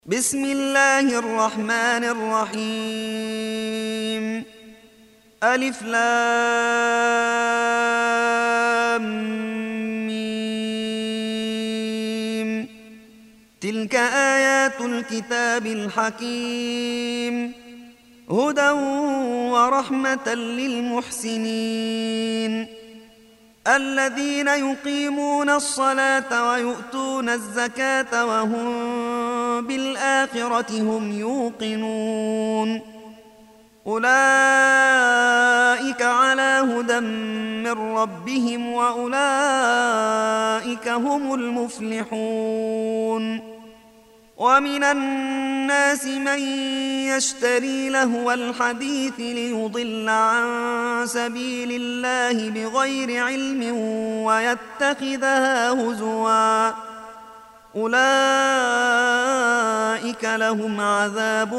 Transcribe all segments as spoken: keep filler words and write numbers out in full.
بسم الله الرحمن الرحيم. ألف لام ميم. تلك آيات الكتاب الحكيم، هدى ورحمة للمحسنين الذين يقيمون الصلاة ويؤتون الزكاة وهم بالآخرة هم يوقنون. أولئك على هدى من ربهم وأولئك هم المفلحون. ومن الناس من يشتري لهو الحديث ليضل عن سبيل الله بغير علم ويتخذها هزوا، أولئك لهم عذاب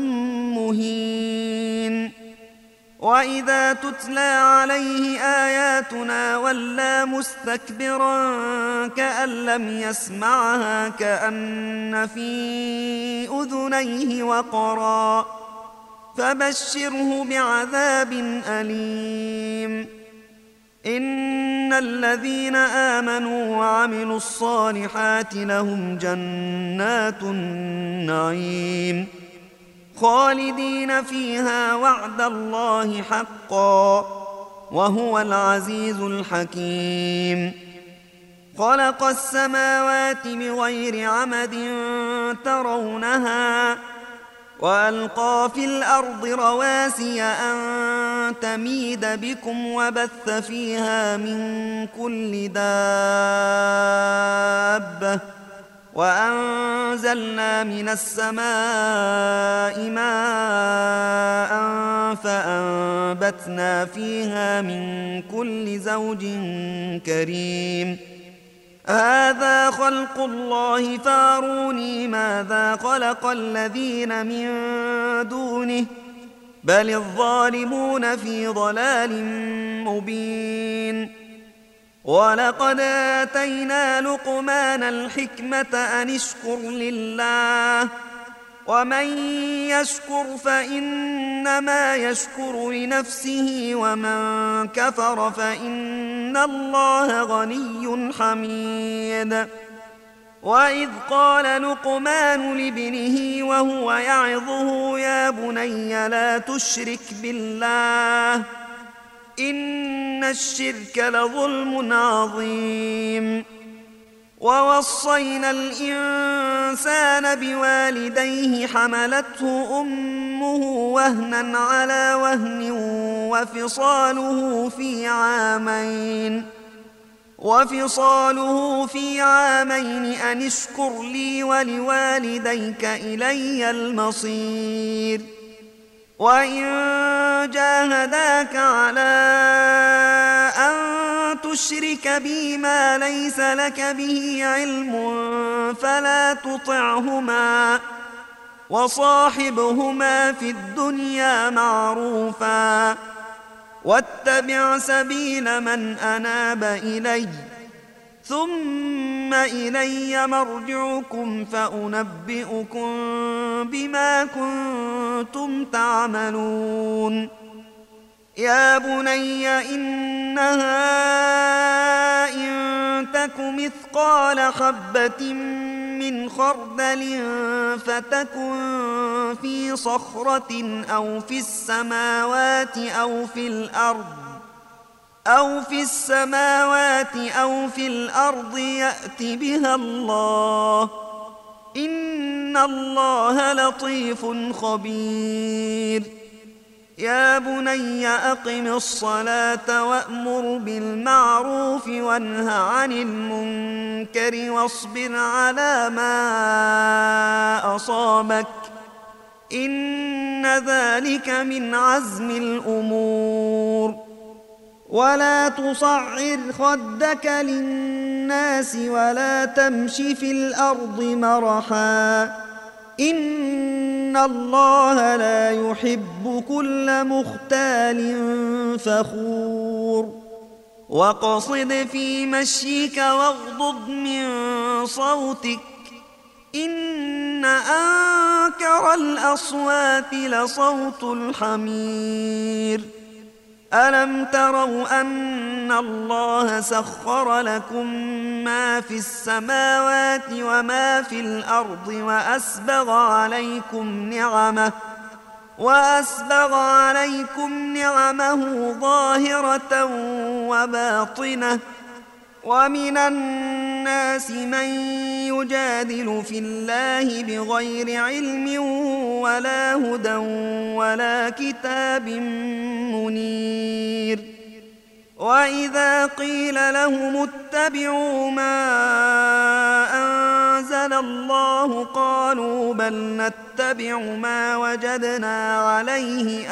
مهين. وإذا تتلى عليه آياتنا ولى مستكبرا كأن لم يسمعها كأن في أذنيه وقرا، فبشره بعذاب أليم. إن الذين آمنوا وعملوا الصالحات لهم جنات النعيم خالدين فيها وعد الله حقا، وهو العزيز الحكيم. خلق السماوات بغير عمد ترونها وألقى في الأرض رواسي أن تميد بكم وبث فيها من كل دابة، وأنزلنا من السماء ماء فأنبتنا فيها من كل زوج كريم. هذا خلق الله فاروني ماذا خلق الذين من دونه، بل الظالمون في ضلال مبين. ولقد آتينا لقمان الحكمة أن اشكر لله، ومن يشكر فإنما يشكر لنفسه ومن كفر فإن الله غني حميد. وإذ قال لقمان لابنه وهو يعظه يا بني لا تشرك بالله إن الشرك لظلم عظيم. ووصينا الإنسان بوالديه حملته أمه وهنا على وهن وفصاله في عامين وفصاله في عامين أن اشكر لي ولوالديك إلي المصير. وإن جاهداك على أن تشرك بي ما ليس لك به علم فلا تطعهما، وصاحبهما في الدنيا معروفا، واتبع سبيل من أناب إلي، ثم إلي مرجعكم فأنبئكم بما كنتم تعملون. يا بني إنها إن تك مثقال حبة من خردل فتكن في صخرة أو في السماوات أو في الأرض أو في السماوات أو في الأرض يأت بها الله، إن الله لطيف خبير. يا بني أقم الصلاة وأمر بالمعروف وانه عن المنكر واصبر على ما أصابك، إن ذلك من عزم الأمور. ولا تصعر خدك للناس ولا تمش في الأرض مرحا، إن الله لا يحب كل مختال فخور. واقصد في مشيك واغضض من صوتك، إن أنكر الأصوات لصوت الحمير ألم تروا أن الله سخر لكم ما في السماوات وما في الأرض وأسبغ عليكم نعمه وأسبغ عليكم نعمه ظاهرة وباطنة ومن الناس من يجادل في الله بغير علم ولا هدى ولا كتاب منير وإذا قيل لهم اتبعوا ما أنزل الله قالوا بل نتبع ما وجدنا عليه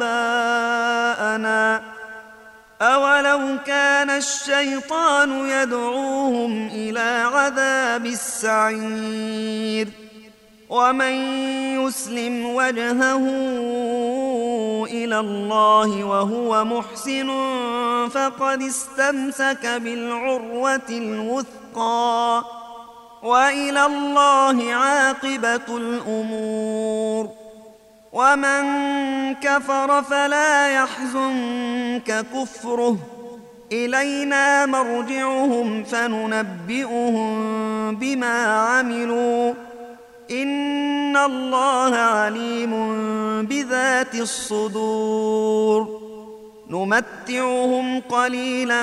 آباءنا أولو كان الشيطان يدعوهم إلى عذاب السعير ومن يسلم وجهه إلى الله وهو محسن فقد استمسك بالعروة الوثقى وإلى الله عاقبة الأمور ومن كفر فلا يحزنك كفره إلينا مرجعهم فننبئهم بما عملوا إن الله عليم بذات الصدور نمتعهم قليلا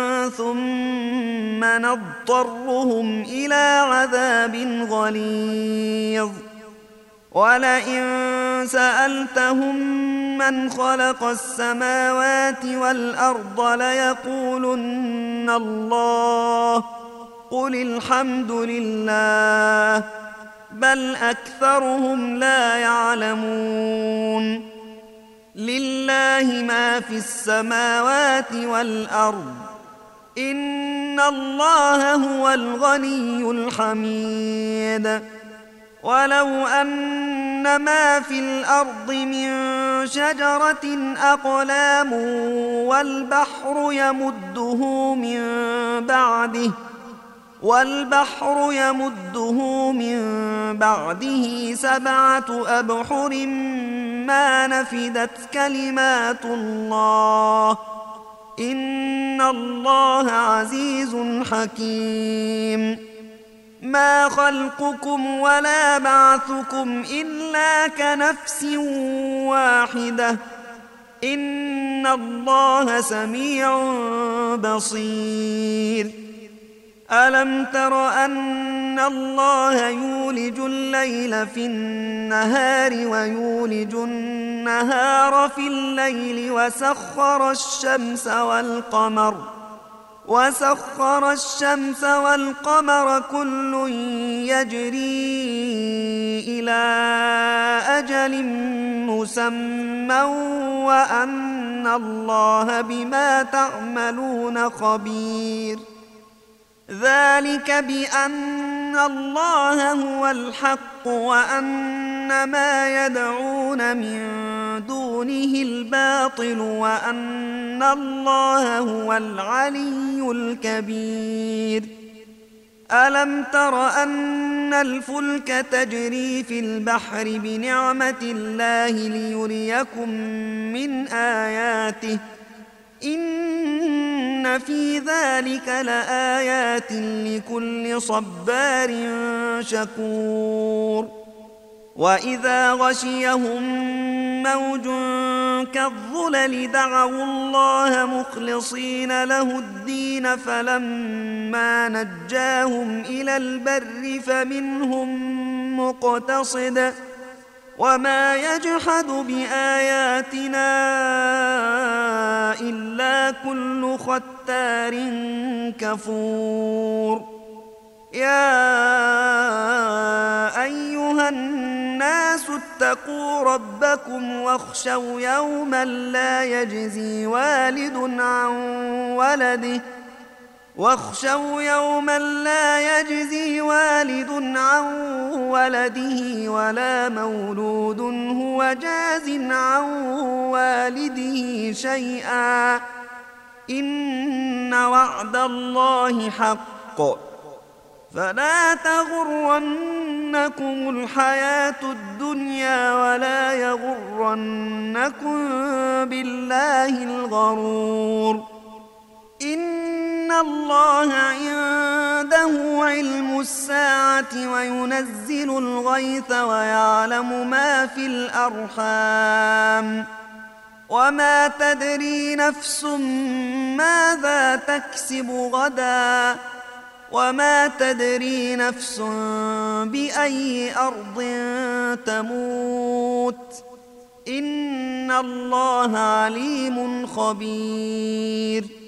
ثم نضطرهم إلى عذاب غليظ ولئن سألتهم من خلق السماوات والأرض ليقولن الله قل الحمد لله بل أكثرهم لا يعلمون لله ما في السماوات والأرض إن الله هو الغني الحميد ولو أن ما في الأرض من شجرة أقلام والبحر يمده من بعده والبحر يمده من بعده سبعة أبحر ما نفدت كلمات الله إن الله عزيز حكيم ما خلقكم ولا بعثكم إلا كنفس واحدة إن الله سميع بصير ألم تر أن الله يولج الليل في النهار ويولج النهار في الليل وسخر الشمس والقمر وسخر الشمس والقمر كل يجري إلى أجل مسمى وأن الله بما تعملون خبير ذلك بأن الله هو الحق وأن ما يدعون من دونه الباطل وأن الله هو العلي الكبير ألم تر أن الفلك تجري في البحر بنعمة الله ليريكم من آياته إن في ذلك لآيات لكل صبار شكور وإذا غشيهم موج كالظلل دعوا الله مخلصين له الدين فلما نجاهم إلى البر فمنهم مقتصد وما يجحد بآياتنا إلا كل ختار كفور يا أيها الناس اتقوا ربكم واخشوا يوما لا يجزي والد عن ولده واخشوا يوما لا يجزي والد عن ولده ولا مولود هو جاز عن والده شيئا إن وعد الله حق فلا تغرنكم الحياة الدنيا ولا يغرنكم بالله الغرور. إن الله عنده علم الساعة وينزل الغيث ويعلم ما في الأرحام وما تدري نفس ماذا تكسب غدا وما تدري نفس بأي أرض تموت إن الله عليم خبير.